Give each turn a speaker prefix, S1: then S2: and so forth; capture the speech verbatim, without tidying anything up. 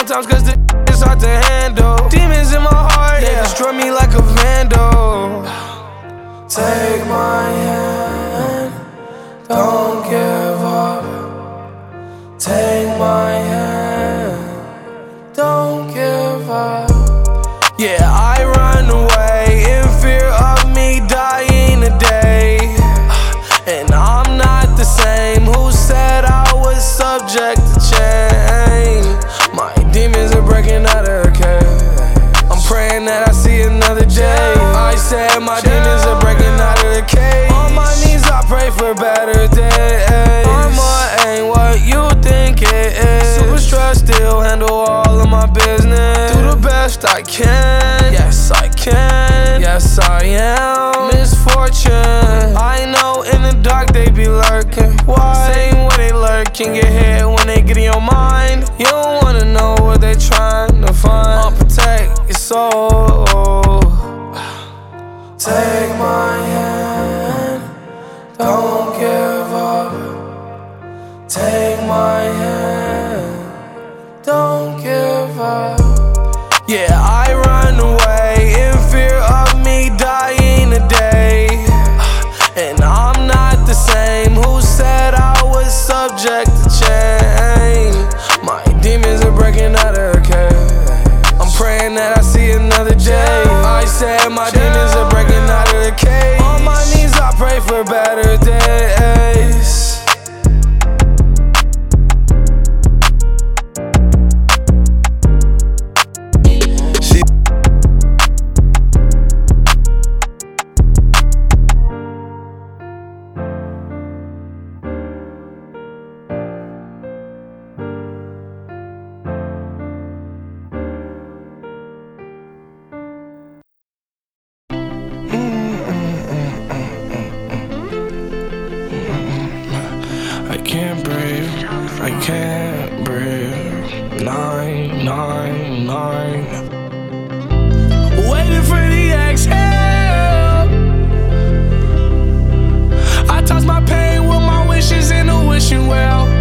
S1: sometimes cause the is hard to handle. Demons in my heart, they destroy me like a vandal. Take my hand, don't give up. Take my hand, don't give up. Yeah, I run away in fear of me dying today. And I'm not the same who said I was subject to change. My demons are breaking out of the cage. I'm praying that I see another day. I said my demons are breaking out of the cage. On my knees I pray for better days. Karma ain't what you think it is. Super stressed, still handle all of my business. Do the best I can. Yes I can. Yes I am. Misfortune. I know in the dark they be lurking. Why? Same way they lurk can get hit when they get in your mind. You don't wanna know what they trying to find. I'll protect your soul. Take my hand, don't give up. Take my hand, don't give up. Yeah, I run away in fear of me dying today. And I'm not the same who said I was subject to change. My demons are breaking out of the cage. I'm praying that I see another day. I said my demons are breaking out of the cage. On my knees I pray for better days. I can't breathe, I can't breathe. Nine, nine, nine. Waiting for the exhale. I toss my pain with my wishes in a wishing well.